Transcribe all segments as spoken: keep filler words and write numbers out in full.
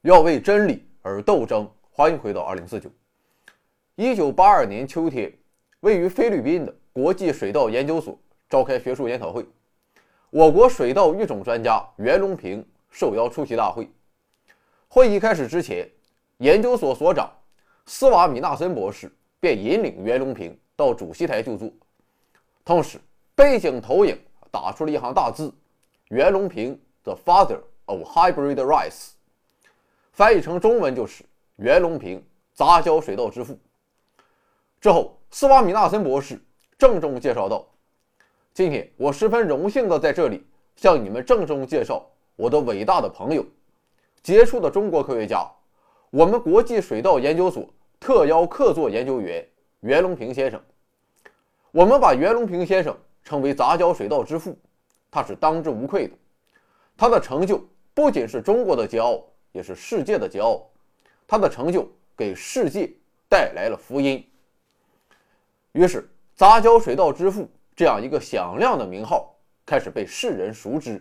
要为真理而斗争。欢迎回到二零四九。一九八二年秋天，位于菲律宾的国际水稻研究所召开学术研讨会，我国水稻育种专家袁隆平受邀出席大会。会议开始之前，研究所所长斯瓦米纳森博士便引领袁隆平到主席台就坐，同时背景投影打出了一行大字：袁隆平 The Father of Hybrid Rice， 翻译成中文就是袁隆平杂交水稻之父。之后，斯瓦米纳森博士郑重介绍道：今天我十分荣幸地在这里向你们郑重介绍我的伟大的朋友，杰出的中国科学家，我们国际水稻研究所特邀客座研究员袁隆平先生。我们把袁隆平先生称为杂交水稻之父，他是当之无愧的。他的成就不仅是中国的骄傲，也是世界的骄傲。他的成就给世界带来了福音。于是，杂交水稻之父这样一个响亮的名号开始被世人熟知。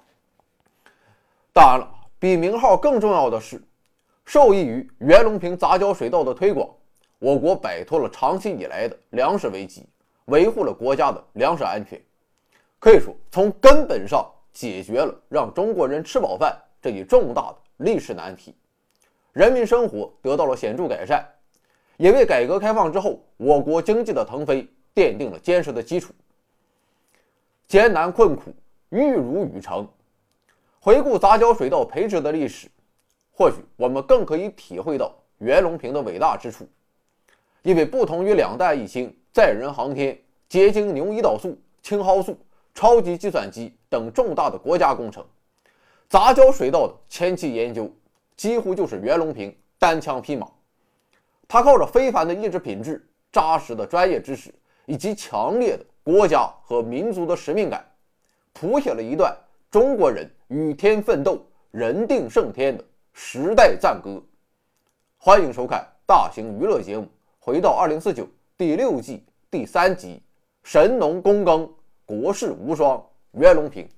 当然了，比名号更重要的是，受益于袁隆平杂交水稻的推广，我国摆脱了长期以来的粮食危机，维护了国家的粮食安全，可以说从根本上解决了让中国人吃饱饭这一重大的历史难题，人民生活得到了显著改善，也为改革开放之后我国经济的腾飞奠定了坚实的基础。艰难困苦，玉如雨成。回顾杂交水稻培植的历史，或许我们更可以体会到袁隆平的伟大之处。因为不同于两弹一星、载人航天、结晶牛胰岛素、青蒿素、超级计算机等重大的国家工程，杂交水稻的前期研究几乎就是袁隆平单枪匹马。他靠着非凡的意志品质、扎实的专业知识以及强烈的国家和民族的使命感，谱写了一段中国人与天奋斗、人定胜天的时代赞歌。欢迎收看大型娱乐节目《回到二零四九》第六季第三集：神农躬耕，国士无双。袁隆平。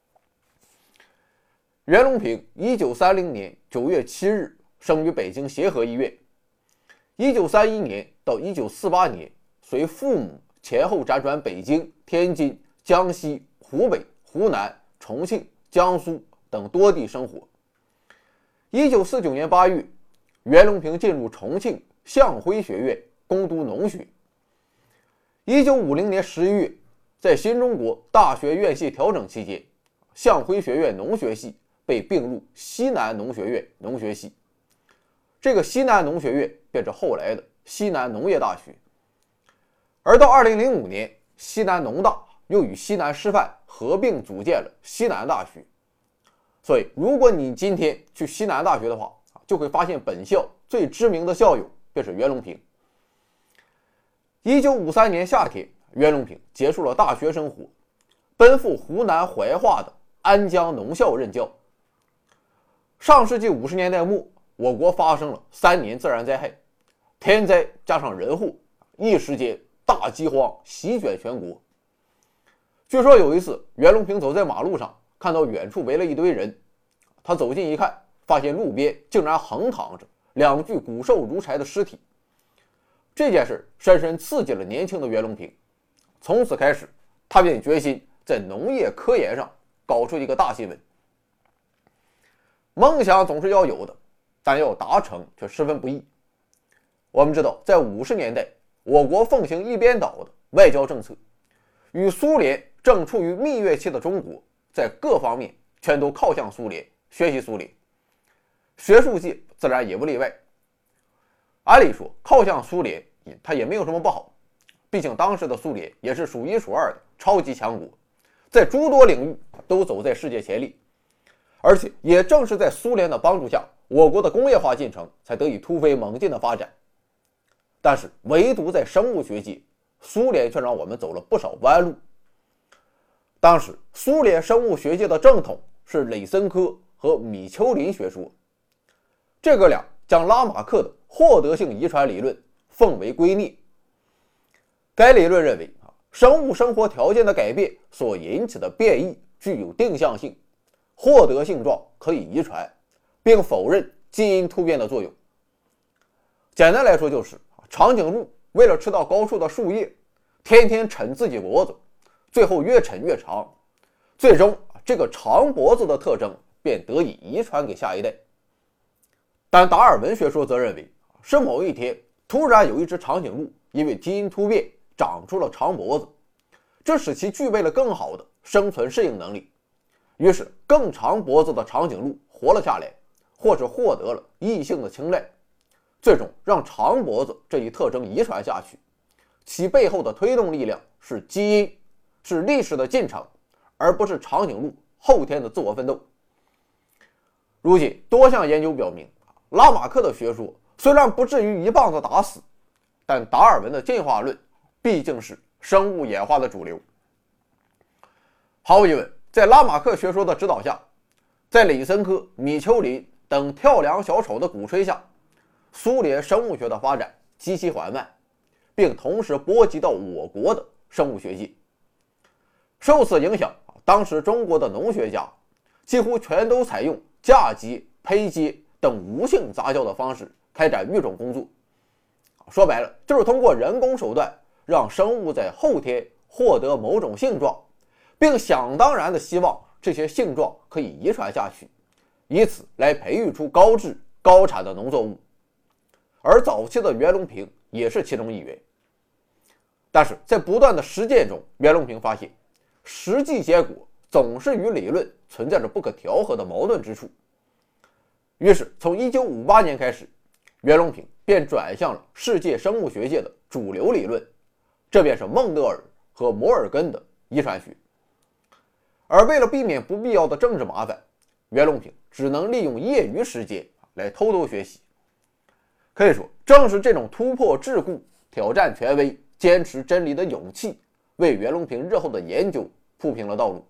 袁隆平一九三零年九月七日生于北京协和医院。一九三一年到一九四八年，随父母前后辗转北京、天津、江西、湖北、湖南、重庆、江苏等多地生活。一九四九年八月，袁隆平进入重庆向晖学院攻读农学。一九五零年十一月，在新中国大学院系调整期间，向晖学院农学系被并入西南农学院农学系。这个西南农学院便是后来的西南农业大学。而到二零零五年，西南农大又与西南师范合并组建了西南大学。所以如果你今天去西南大学的话，就会发现本校最知名的校友便是袁隆平。一九五三年夏天，袁隆平结束了大学生活，奔赴湖南怀化的安江农校任教。上世纪五十年代末，我国发生了三年自然灾害，天灾加上人祸，一时间大饥荒席卷全国。据说有一次，袁隆平走在马路上，看到远处围了一堆人，他走近一看，发现路边竟然横躺着两具骨瘦如柴的尸体。这件事深深刺激了年轻的袁隆平，从此开始，他便决心在农业科研上搞出一个大新闻。梦想总是要有的，但要达成却十分不易。我们知道，在五十年代，我国奉行一边倒的外交政策，与苏联正处于蜜月期的中国，在各方面全都靠向苏联，学习苏联。学术界自然也不例外。按理说，靠向苏联它也没有什么不好，毕竟当时的苏联也是数一数二的超级强国，在诸多领域都走在世界前列。而且也正是在苏联的帮助下，我国的工业化进程才得以突飞猛进的发展。但是唯独在生物学界，苏联却让我们走了不少弯路。当时苏联生物学界的正统是雷森科和米丘林学说，这个俩将拉马克的获得性遗传理论奉为圭臬。该理论认为，生物生活条件的改变所引起的变异具有定向性，获得性状可以遗传，并否认基因突变的作用。简单来说就是长颈鹿为了吃到高处的树叶，天天抻自己脖子，最后越抻越长，最终这个长脖子的特征便得以遗传给下一代。但达尔文学说则认为，是某一天突然有一只长颈鹿因为基因突变长出了长脖子，这使其具备了更好的生存适应能力，于是更长脖子的长颈鹿活了下来，或是获得了异性的青睐，最终让长脖子这一特征遗传下去。其背后的推动力量是基因，是历史的进程，而不是长颈鹿后天的自我奋斗。如今多项研究表明，拉马克的学说虽然不至于一棒子打死，但达尔文的进化论毕竟是生物演化的主流。毫无疑问，在拉马克学说的指导下，在李森科、米丘林等跳梁小丑的鼓吹下，苏联生物学的发展极其缓慢，并同时波及到我国的生物学界。受此影响，当时中国的农学家几乎全都采用嫁接、胚接等无性杂交的方式开展育种工作。说白了，就是通过人工手段让生物在后天获得某种性状，并想当然的希望这些性状可以遗传下去，以此来培育出高质高产的农作物。而早期的袁隆平也是其中一员。但是在不断的实践中，袁隆平发现实际结果总是与理论存在着不可调和的矛盾之处。于是从一九五八年开始，袁隆平便转向了世界生物学界的主流理论，这便是孟德尔和摩尔根的遗传学。而为了避免不必要的政治麻烦，袁隆平只能利用业余时间来偷偷学习。可以说，正是这种突破桎梏、挑战权威、坚持真理的勇气，为袁隆平日后的研究铺平了道路。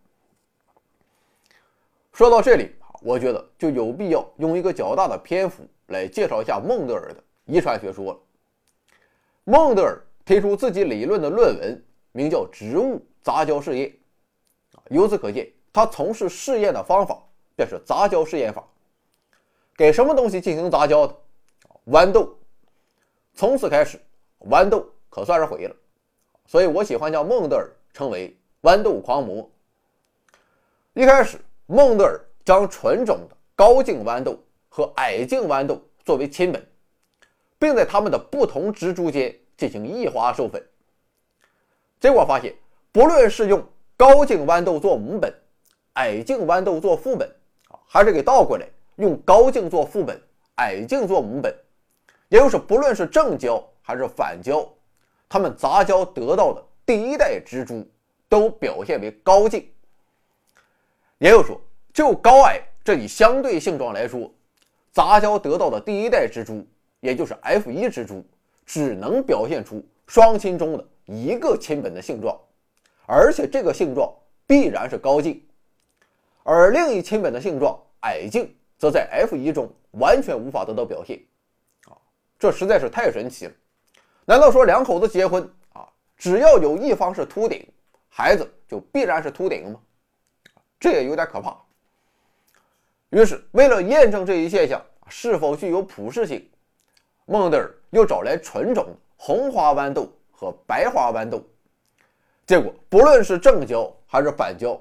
说到这里，我觉得就有必要用一个较大的篇幅来介绍一下孟德尔的遗传学说了。孟德尔提出自己理论的论文名叫《植物杂交试验》，由此可见，他从事试验的方法便是杂交试验法。给什么东西进行杂交的？豌豆。从此开始，豌豆可算是毁了，所以我喜欢将孟德尔称为豌豆狂魔。一开始，孟德尔将纯种的高茎豌豆和矮茎豌豆作为亲本，并在它们的不同植株间进行异花授粉。结果发现，不论是用高茎豌豆做母本，矮茎豌豆做父本，还是给倒过来用高茎做父本，矮茎做母本，也就是不论是正交还是反交，它们杂交得到的第一代植株都表现为高茎。也就是说，就高矮这一相对性状来说，杂交得到的第一代植株，也就是 F 一 植株，只能表现出双亲中的一个亲本的性状，而且这个性状必然是高茎。而另一亲本的性状矮茎则在 F 一 中完全无法得到表现。这实在是太神奇了。难道说两口子结婚啊，只要有一方是秃顶，孩子就必然是秃顶吗？这也有点可怕。于是为了验证这一现象是否具有普适性，孟德尔又找来纯种红花豌豆和白花豌豆，结果不论是正交还是反交，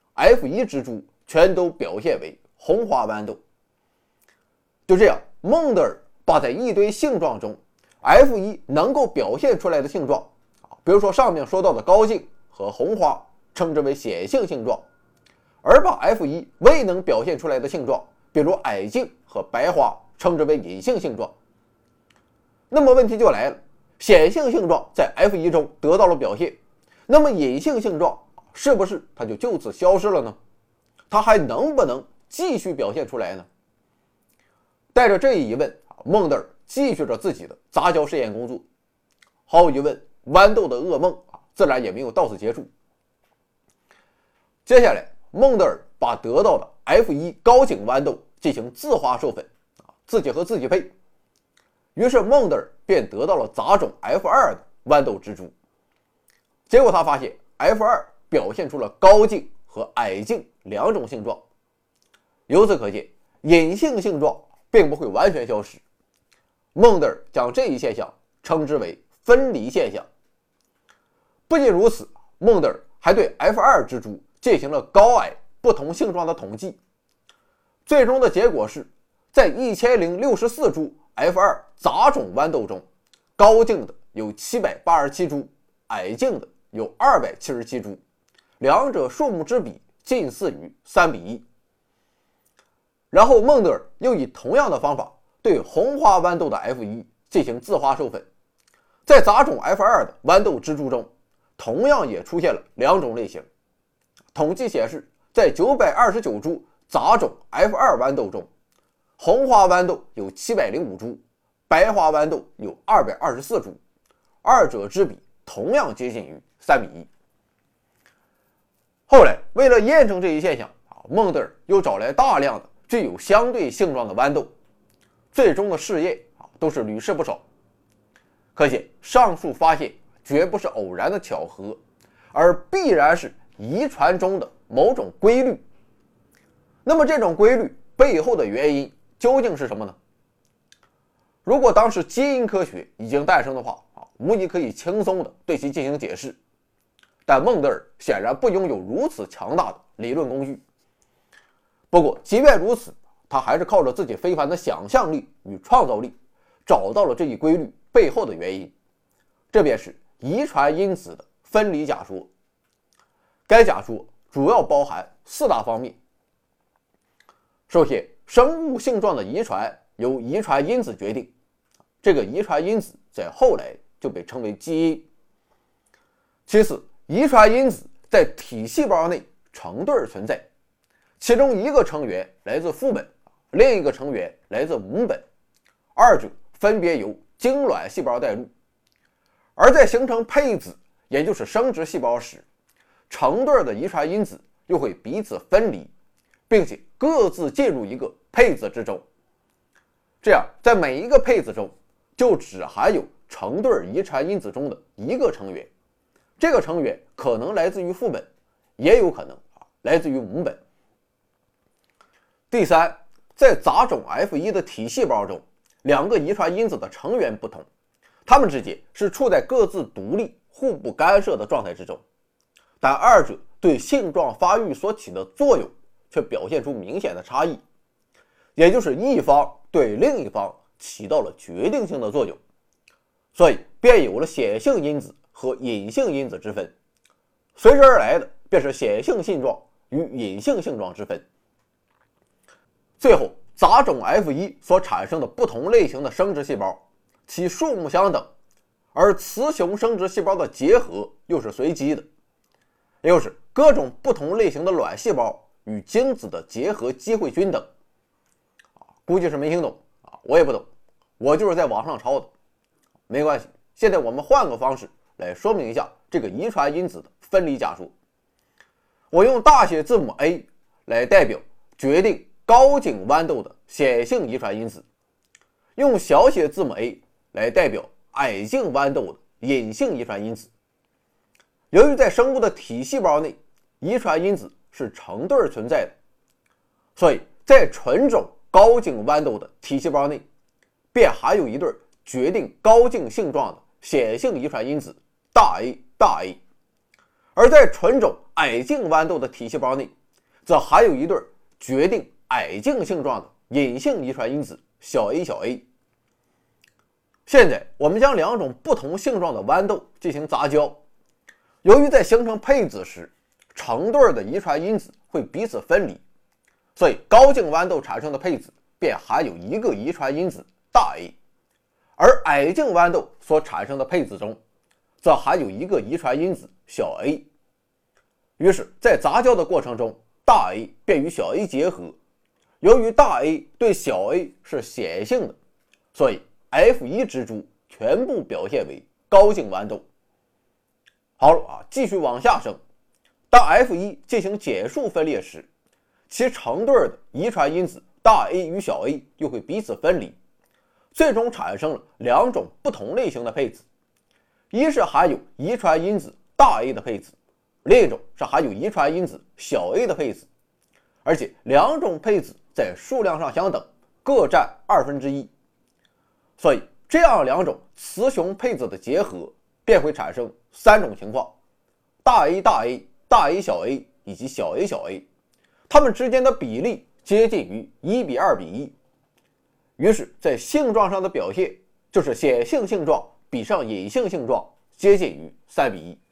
F 一 植株全都表现为红花豌豆。就这样，孟德尔把在一堆性状中 F 一 能够表现出来的性状，比如说上面说到的高茎和红花，称之为显性性状，而把 F 一 未能表现出来的性状，比如矮茎和白花，称之为隐性性状。那么问题就来了，显性性状在 F 一 中得到了表现，那么隐性性状是不是它就就此消失了呢？它还能不能继续表现出来呢？带着这一疑问，孟德尔继续着自己的杂交试验工作。毫无疑问，豌豆的噩梦自然也没有到此结束。接下来，孟德尔把得到的 F 一 高茎豌豆进行自花授粉，自己和自己配。于是孟德尔便得到了杂种 F 二 的豌豆植株。结果他发现 F 二 表现出了高茎和矮茎两种性状。由此可见，隐性性状并不会完全消失。孟德尔将这一现象称之为分离现象。不仅如此，孟德尔还对 F 二 蜘蛛进行了高矮不同性状的统计，最终的结果是，在一千零六十四株 F 二 杂种豌豆中，高茎的有七百八十七株，矮茎的有二百七十七株，两者数目之比近似于三比一。然后孟德尔又以同样的方法对红花豌豆的 F 一 进行自化授粉，在杂种 F 二 的豌豆蜘蛛中，同样也出现了两种类型。统计显示，在九百二十九株杂种 F 二 豌豆中，红花豌豆有七百零五株，白花豌豆有二百二十四株，二者之比同样接近于三比一。后来为了验证这一现象，孟德尔又找来大量的具有相对性状的豌豆，最终的试验都是屡试不爽。可见上述发现绝不是偶然的巧合，而必然是遗传中的某种规律。那么这种规律背后的原因究竟是什么呢？如果当时基因科学已经诞生的话，无疑可以轻松地对其进行解释。但孟德尔显然不拥有如此强大的理论工具。不过即便如此，他还是靠着自己非凡的想象力与创造力，找到了这一规律背后的原因，这便是遗传因子的分离假说。该假说主要包含四大方面。首先，生物性状的遗传由遗传因子决定，这个遗传因子在后来就被称为基因。其次，遗传因子在体细胞内成对存在，其中一个成员来自父本，另一个成员来自母本，二者分别由精卵细胞带入。而在形成配子，也就是生殖细胞时，成对的遗传因子又会彼此分离，并且各自进入一个配子之中。这样，在每一个配子中就只含有成对遗传因子中的一个成员，这个成员可能来自于父本，也有可能来自于母本。第三，在杂种 F 一 的体细胞中，两个遗传因子的成员不同，它们之间是处在各自独立、互不干涉的状态之中，但二者对性状发育所起的作用却表现出明显的差异，也就是一方对另一方起到了决定性的作用，所以便有了显性因子和隐性因子之分，随之而来的便是显性性状与隐性性状之分。最后，杂种 F 一 所产生的不同类型的生殖细胞，其数目相等，而雌雄生殖细胞的结合又是随机的，也就是各种不同类型的卵细胞与精子的结合机会均等。估计是没听懂啊，我也不懂，我就是在网上抄的。没关系，现在我们换个方式来说明一下这个遗传因子的分离假说。我用大写字母 A 来代表决定高茎豌豆的显性遗传因子，用小写字母 a 来代表矮茎豌豆的隐性遗传因子。由于在生物的体细胞内，遗传因子是成对存在的，所以在纯种高茎豌豆的体细胞内，便含有一对决定高茎性状的显性遗传因子大 A 大 A， 而在纯种矮茎豌豆的体细胞内，则含有一对决定矮茎性状的隐性遗传因子小 a 小 a。 现在我们将两种不同性状的豌豆进行杂交，由于在形成配子时，成对的遗传因子会彼此分离，所以高茎豌豆产生的配子便含有一个遗传因子大 A， 而矮茎豌豆所产生的配子中则含有一个遗传因子小 a。 于是在杂交的过程中，大 A 便与小 a 结合，由于大 A 对小 a 是显性的，所以 F 一 蜘蛛全部表现为高茎豌豆。好了啊，继续往下升。当 F 一 进行减数分裂时，其成对的遗传因子大 A 与小 a 又会彼此分离，最终产生了两种不同类型的配子，一是含有遗传因子大 A 的配子，另一种是含有遗传因子小 a 的配子，而且两种配子在数量上相等， 各占二分之一。所以这样两种雌雄配子的结合便会产生三种情况：大 A 大 A、大 A 小 a 以及小 a 小 a， 它们之间的比例接近于一比二比一。于是在性状上的表现就是显性性状比上隐性性状接近于三比一。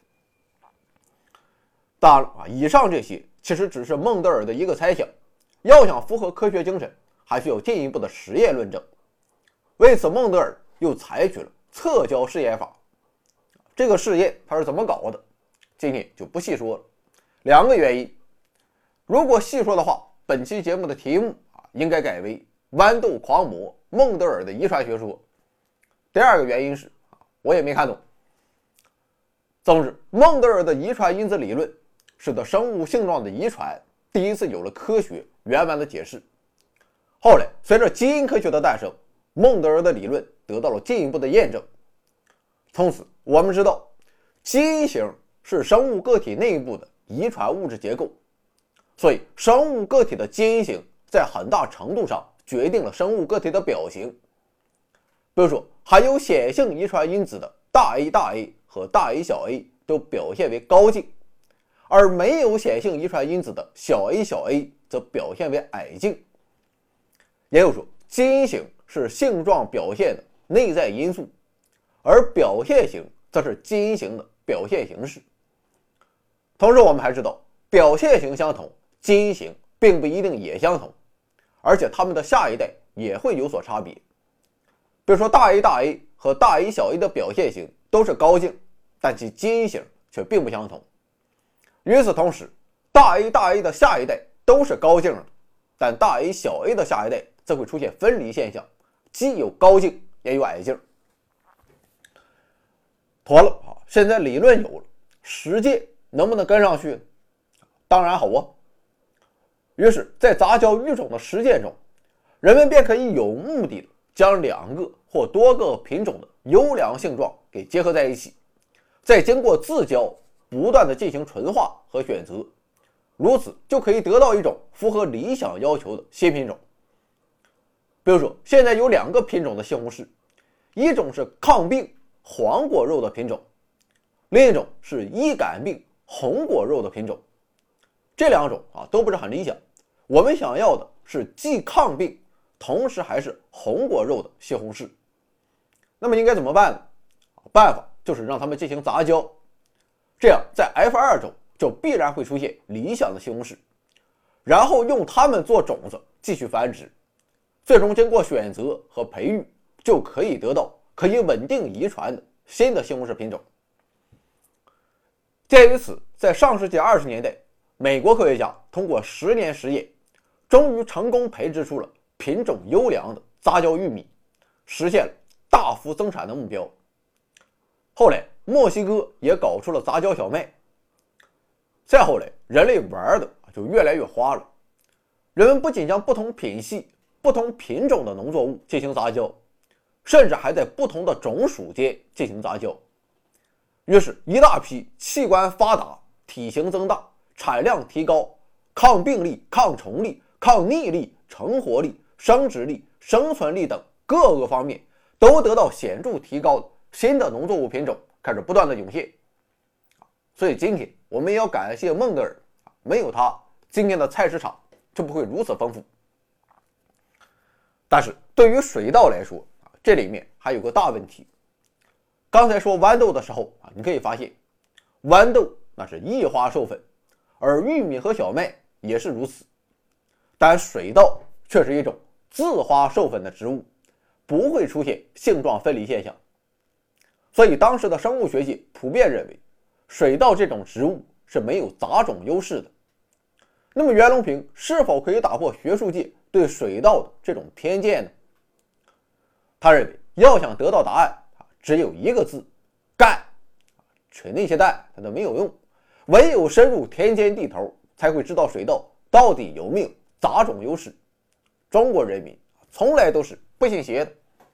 当然了啊，以上这些其实只是孟德尔的一个猜想，要想符合科学精神，还需要进一步的实验论证。为此，孟德尔又采取了侧交试验法。这个试验他是怎么搞的，今天就不细说了。两个原因，如果细说的话，本期节目的题目啊应该改为豌豆狂魔孟德尔的遗传学说。第二个原因是我也没看懂。总之，孟德尔的遗传因子理论使得生物性状的遗传第一次有了科学圆满的解释。后来随着基因科学的诞生，孟德尔的理论得到了进一步的验证。从此我们知道，基因型是生物个体内部的遗传物质结构，所以生物个体的基因型在很大程度上决定了生物个体的表型。比如说，含有显性遗传因子的大 A 大 A 和大 A 小 a 都表现为高净，而没有显性遗传因子的小 a 小 a 则表现为矮净。也就是说，基因型是性状表现的内在因素，而表现型则是基因型的表现形式。同时我们还知道，表现型相同，基因型并不一定也相同，而且它们的下一代也会有所差别。比如说大 A 大 A 和大 A 小 a 的表现型都是高净，但其基因型却并不相同。与此同时，大 A 大 A 的下一代都是高净的，但大 A 小 a 的下一代则会出现分离现象，既有高净也有矮净。妥了啊，现在理论有了，实践能不能跟上去呢？当然好啊。于是在杂交育种的实践中，人们便可以有目的的将两个或多个品种的优良性状给结合在一起，再经过自交不断的进行纯化和选择，如此就可以得到一种符合理想要求的新品种。比如说，现在有两个品种的西红柿，一种是抗病黄果肉的品种，另一种是易感病红果肉的品种。这两种啊都不是很理想，我们想要的是既抗病同时还是红果肉的西红柿。那么应该怎么办呢？办法就是让它们进行杂交，这样在 F 二 中就必然会出现理想的西红柿，然后用它们做种子继续繁殖，最终经过选择和培育，就可以得到可以稳定遗传的新的西红柿品种。鉴于此，在上世纪二十年代，美国科学家通过十年实验，终于成功培植出了品种优良的杂交玉米，实现了大幅增产的目标。后来墨西哥也搞出了杂交小麦。再后来，人类玩的就越来越花了，人们不仅将不同品系、不同品种的农作物进行杂交，甚至还在不同的种属间进行杂交。于是一大批器官发达、体型增大、产量提高、抗病力、抗虫力、抗逆力、成活力、生殖力、生存力等各个方面都得到显著提高的新的农作物品种开始不断的涌现。所以今天我们也要感谢孟德尔，没有他，今天的菜市场就不会如此丰富。但是对于水稻来说，这里面还有个大问题。刚才说豌豆的时候啊，你可以发现豌豆那是异花授粉，而玉米和小麦也是如此，但水稻却是一种自花授粉的植物，不会出现性状分离现象。所以当时的生物学界普遍认为，水稻这种植物是没有杂种优势的。那么袁隆平是否可以打破学术界对水稻的这种偏见呢？他认为要想得到答案，只有一个字：干。吹那些蛋它都没有用，唯有深入田间地头，才会知道水稻到底有没有杂种优势。中国人民从来都是不信邪的。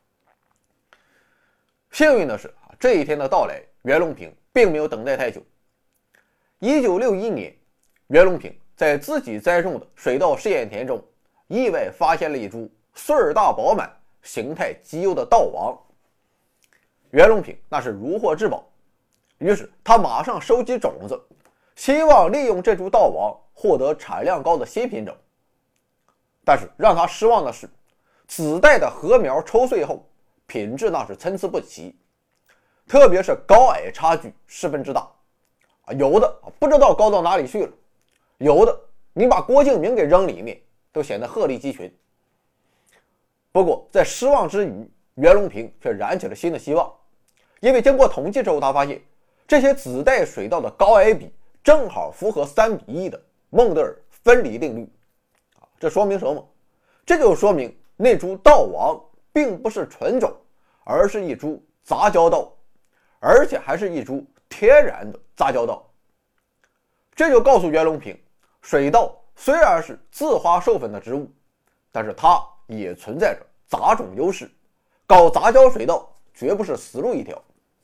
幸运的是，这一天的到来，袁隆平并没有等待太久。一九六一年，袁隆平在自己栽种的水稻试验田中，意外发现了一株穗儿大饱满、形态极优的稻王。袁隆平那是如获至宝，于是他马上收集种子，希望利用这株稻王获得产量高的新品种。但是让他失望的是，子代的禾苗抽穗后，品质那是参差不齐，特别是高矮差距十分之大，有的不知道高到哪里去了，有的你把郭敬明给扔里面都显得鹤立鸡群。不过在失望之余，袁隆平却燃起了新的希望，因为经过统计之后，他发现这些子代水稻的高矮比正好符合三比一的孟德尔分离定律。这说明什么？这就说明那株稻王并不是纯种，而是一株杂交稻，而且还是一株天然的杂交稻。这就告诉袁隆平，水稻虽然是自花授粉的植物，但是它也存在着杂种优势，搞杂交水稻绝不是死路一条。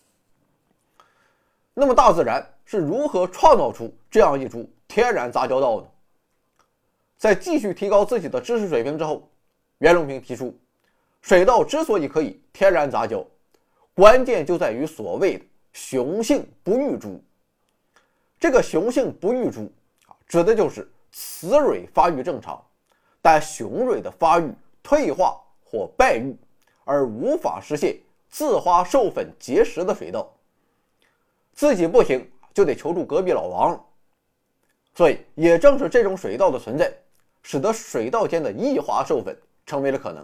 那么大自然是如何创造出这样一株天然杂交稻呢？在继续提高自己的知识水平之后，袁隆平提出，水稻之所以可以天然杂交，关键就在于所谓的雄性不育株。这个雄性不育株指的就是雌蕊发育正常，但雄蕊的发育退化或败育，而无法实现自花授粉结实的水稻。自己不行就得求助隔壁老王了。所以也正是这种水稻的存在，使得水稻间的异花授粉成为了可能。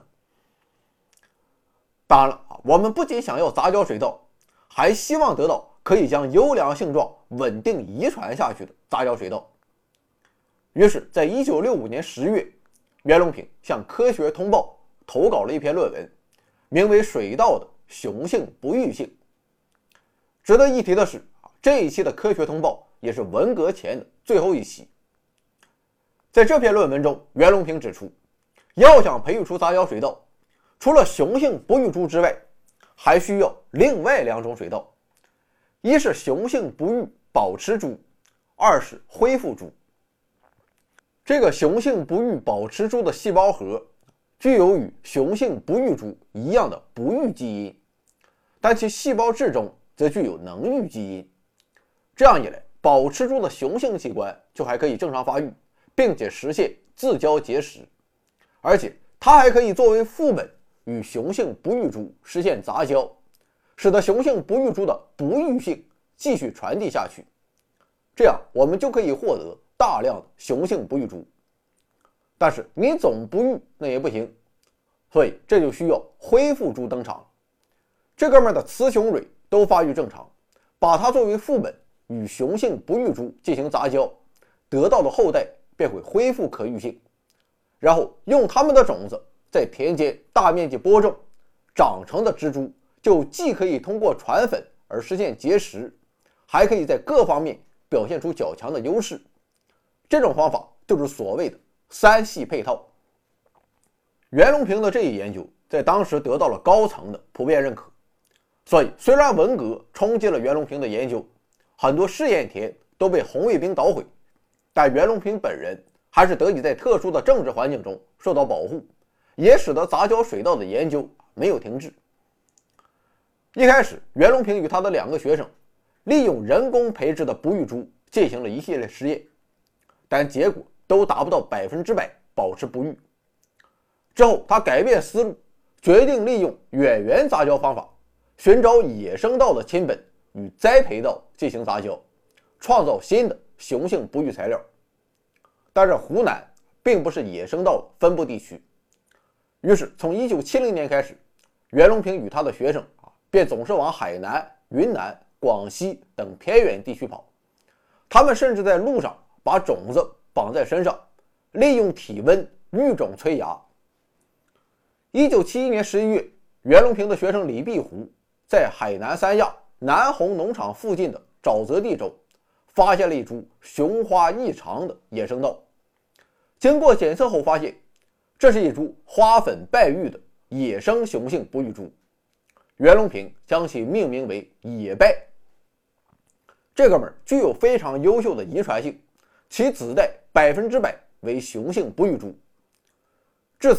当然了，我们不仅想要杂交水稻，还希望得到可以将优良性状稳定遗传下去的杂交水稻。于是在一九六五年十月，袁隆平向科学通报投稿了一篇论文，名为《水稻的雄性不育性》。值得一提的是，这一期的科学通报也是文革前的最后一期。在这篇论文中，袁隆平指出，要想培育出杂交水稻，除了雄性不育株之外，还需要另外两种水稻，一是雄性不育保持株，二是恢复株。这个雄性不育保持株的细胞核具有与雄性不育株一样的不育基因，但其细胞质中则具有能育基因。这样一来，保持株的雄性器官就还可以正常发育，并且实现自交结实，而且它还可以作为副本与雄性不育株实现杂交，使得雄性不育株的不育性继续传递下去。这样我们就可以获得大量的雄性不育株。但是你总不育那也不行，所以这就需要恢复株登场。这哥们的雌雄蕊都发育正常，把它作为副本与雄性不育株进行杂交，得到的后代便会恢复可育性，然后用它们的种子在田间大面积播种，长成的植株就既可以通过传粉而实现结实，还可以在各方面表现出较强的优势。这种方法就是所谓的三系配套。袁隆平的这一研究在当时得到了高层的普遍认可，所以虽然文革冲击了袁隆平的研究，很多试验田都被红卫兵捣毁，但袁隆平本人还是得以在特殊的政治环境中受到保护，也使得杂交水稻的研究没有停滞。一开始，袁隆平与他的两个学生利用人工培植的不育株进行了一系列实验，但结果都达不到百分之百保持不育。之后他改变思路，决定利用远缘杂交方法，寻找野生稻的亲本与栽培稻进行杂交，创造新的雄性不育材料。但是湖南并不是野生稻的分布地区，于是从一九七零年开始，袁隆平与他的学生啊，便总是往海南、云南、广西等偏远地区跑。他们甚至在路上把种子绑在身上，利用体温育种催芽。一九七一年十一月，袁隆平的学生李碧湖在海南三亚南红农场附近的沼泽地中发现了一株雄花异常的野生稻。经过检测后发现，这是一株花粉败育的野生雄性不育株。袁隆平将其命名为野败。这哥们儿具有非常优秀的遗传性，其子代百分之百为雄性不育株。至此，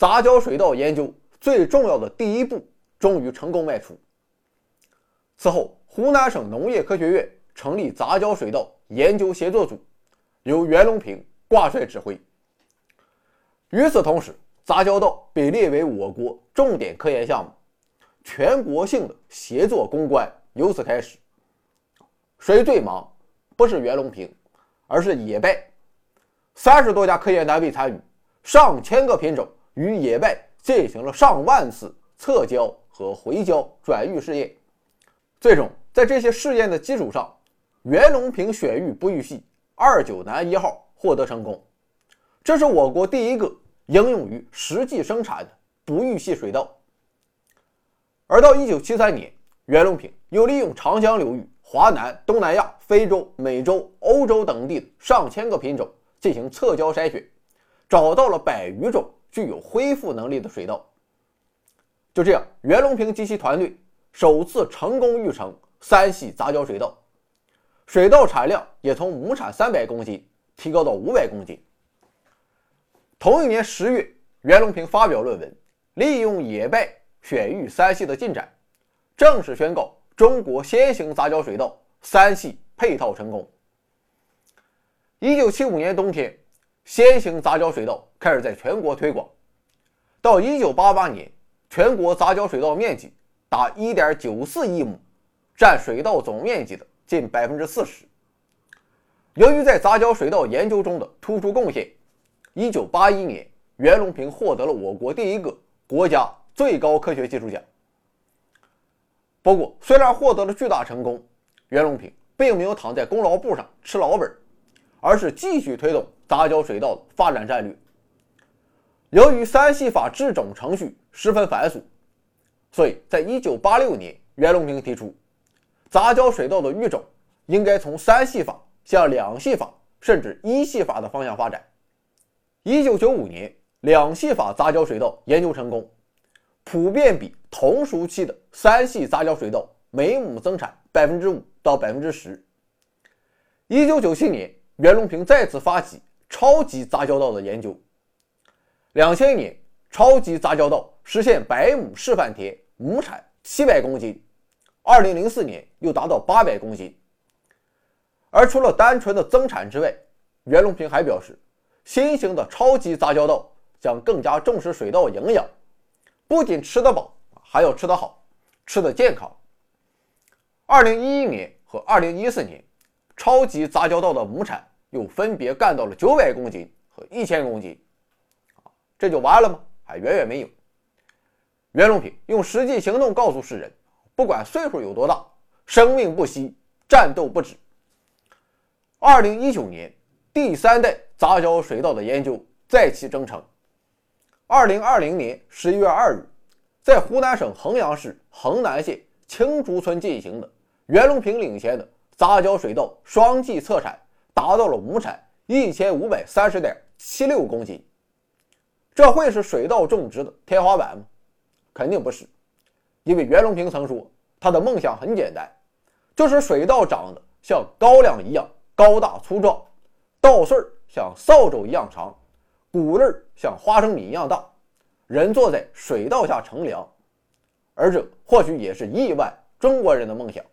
杂交水稻研究最重要的第一步终于成功迈出。此后，湖南省农业科学院成立杂交水稻研究协作组，由袁隆平挂帅指挥。与此同时，杂交稻被列为我国重点科研项目，全国性的协作攻关由此开始。谁最忙？不是袁隆平，而是野拜。三十多家科研单位参与，上千个品种与野拜进行了上万次测交和回交转育试验。最终，在这些试验的基础上，袁隆平选育不育系二九南一号获得成功。这是我国第一个应用于实际生产的不育系水稻。而到一九七三年，袁隆平又利用长江流域、华南、东南亚、非洲、美洲、欧洲等地的上千个品种进行测交筛选，找到了百余种具有恢复能力的水稻。就这样，袁隆平及其团队首次成功育成三系杂交水稻，水稻产量也从亩产三百公斤提高到五百公斤。同一年十月，袁隆平发表论文，利用野拜选育三系的进展，正式宣告中国先行杂交水稻三系配套成功。一九七五年冬天，先行杂交水稻开始在全国推广，到一九八八年，全国杂交水稻面积达 一点九四亿亩，占水稻总面积的近 百分之四十。 由于在杂交水稻研究中的突出贡献，一九八一年，袁隆平获得了我国第一个国家最高科学技术奖。不过，虽然获得了巨大成功，袁隆平并没有躺在功劳簿上吃老本，而是继续推动杂交水稻的发展战略。由于三系法制种程序十分繁琐，所以在一九八六年，袁隆平提出，杂交水稻的育种应该从三系法向两系法甚至一系法的方向发展。一九九五年，两系法杂交水稻研究成功，普遍比同熟期的三系杂交水稻每亩增产 百分之五 到 百分之十。一九九七年，袁隆平再次发起超级杂交稻的研究。两千年，超级杂交稻实现百亩示范田亩产七百公斤，二零零四年又达到八百公斤。而除了单纯的增产之外，袁隆平还表示，新型的超级杂交稻将更加重视水稻营养，不仅吃得饱，还要吃得好，吃得健康。二零一一年和二零一四年，超级杂交稻的亩产又分别干到了九百公斤和一千公斤。这就完了吗？还远远没有。袁隆平用实际行动告诉世人，不管岁数有多大，生命不息，战斗不止。二零一九年，第三代杂交水稻的研究再起征程。二零二零年十一月二日，在湖南省衡阳市衡南县青竹村进行的袁隆平领衔的杂交水稻双季测产达到了亩产一千五百三十点七六公斤。这会是水稻种植的天花板吗？肯定不是，因为袁隆平曾说，他的梦想很简单，就是水稻长得像高粱一样高大粗壮，稻穗像扫帚一样长，谷粒像花生米一样大，人坐在水稻下乘凉。而这或许也是亿万中国人的梦想。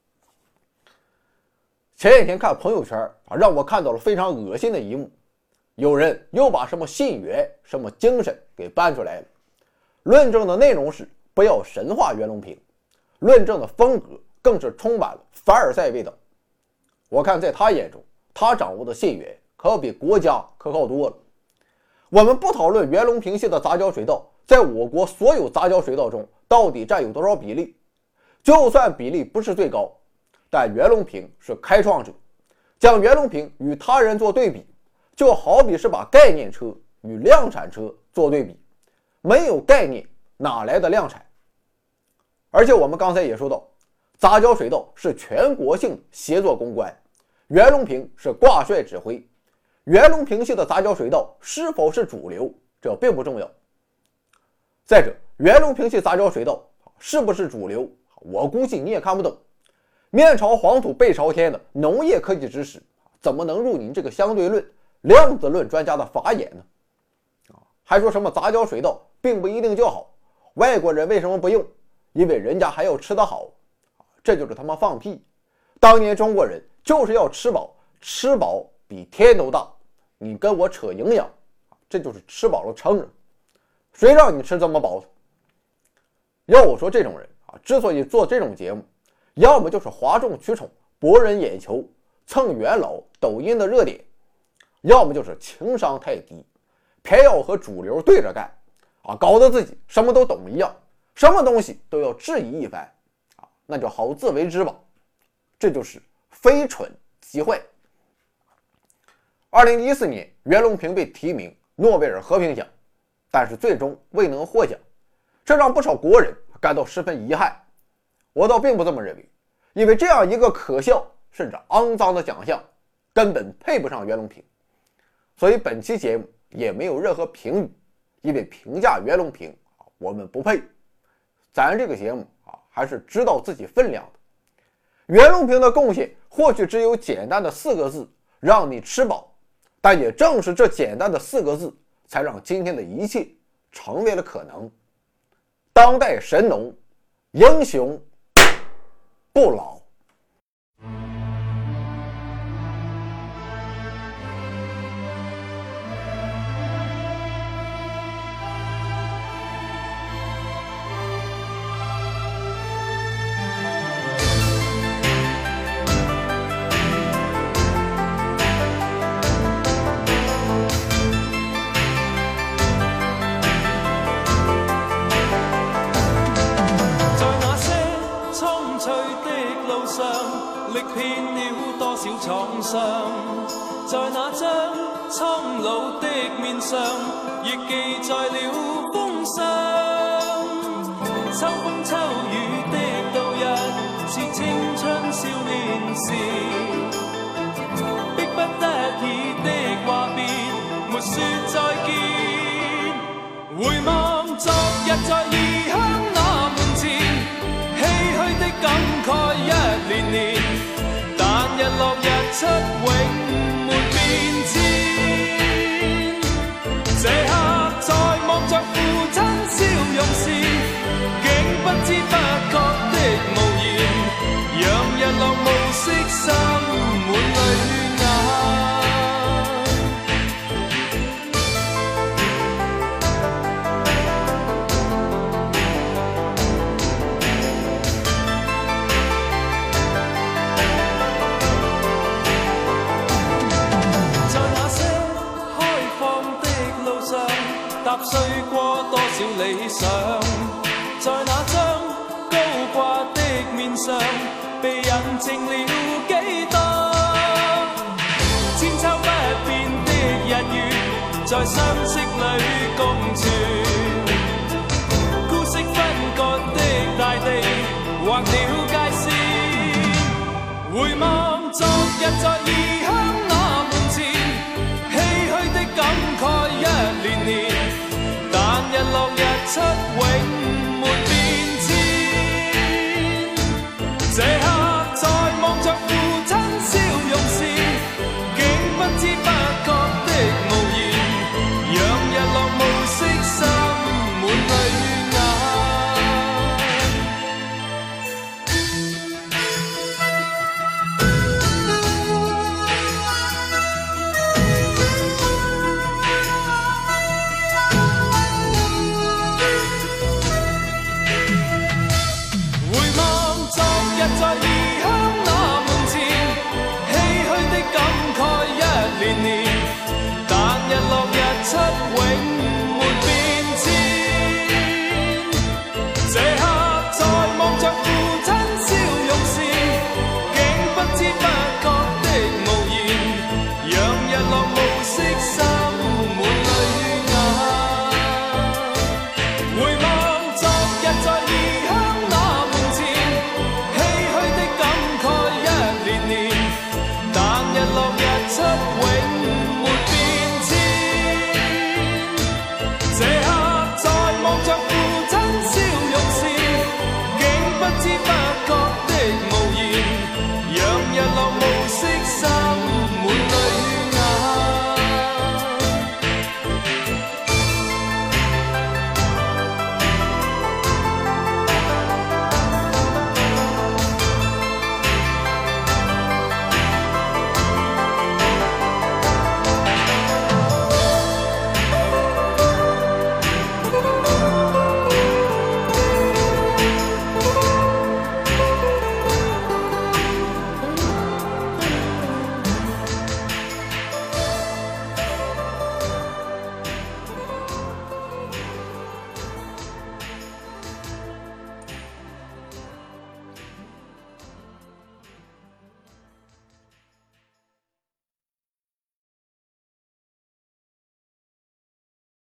前几天看朋友圈，让我看到了非常恶心的一幕，有人又把什么信源、什么精神给搬出来了。论证的内容是不要神化袁隆平，论证的风格更是充满了凡尔赛味道。我看在他眼中，他掌握的信源可要比国家可靠多了。我们不讨论袁隆平系的杂交水稻在我国所有杂交水稻中到底占有多少比例，就算比例不是最高，但袁隆平是开创者。将袁隆平与他人做对比，就好比是把概念车与量产车做对比，没有概念哪来的量产？而且我们刚才也说到，杂交水稻是全国性的协作攻关，袁隆平是挂帅指挥。袁隆平系的杂交水稻是否是主流，这并不重要。再者，袁隆平系杂交水稻是不是主流，我估计你也看不懂。面朝黄土背朝天的农业科技知识，怎么能入你这个相对论、量子论专家的法眼呢？ 还说什么杂交水稻并不一定就好，外国人为什么不用？因为人家还要吃得好，这就是他妈放屁。当年中国人就是要吃饱，吃饱比天都大，你跟我扯营养，这就是吃饱了撑着。谁让你吃这么饱的？要我说，这种人啊，之所以做这种节目，要么就是哗众取宠，博人眼球，蹭元老抖音的热点，要么就是情商太低，偏要和主流对着干啊，搞得自己什么都懂一样，什么东西都要质疑一番啊，那就好自为之吧。这就是非蠢即坏。二零一四年，袁隆平被提名诺贝尔和平奖，但是最终未能获奖，这让不少国人感到十分遗憾。我倒并不这么认为，因为这样一个可笑甚至肮脏的奖项根本配不上袁隆平。所以本期节目也没有任何评语，因为评价袁隆平我们不配。咱这个节目啊，还是知道自己分量的。袁隆平的贡献或许只有简单的四个字，让你吃饱，但也正是这简单的四个字，才让今天的一切成为了可能。当代神农，英雄不老。 歷遍了多少創傷，在那張蒼老的面上，亦記載了風霜。秋風秋雨的度日，是青春少年時，迫不得已的話別，沒說再見。回望昨日在異鄉那門前，唏噓的感慨一年年，但日落日出永沒變遷。這刻在望着父親笑容時，竟不知不覺的無言，讓日落暮色滲滿淚眼。踏碎過多少理想，在那張高掛的面上，被印證了幾多千秋不變的日月，在相識裏共存。孤色分割的大地，劃了界線。回望昨日在異鄉那門前，唏噓的感慨一年年，但日落日出永沒變遷。這刻在望着父親笑容時，竟不知不覺的無言，讓日落暮色滲滿淚眼。在異鄉那門前，唏噓的感慨一年年，但日落日出永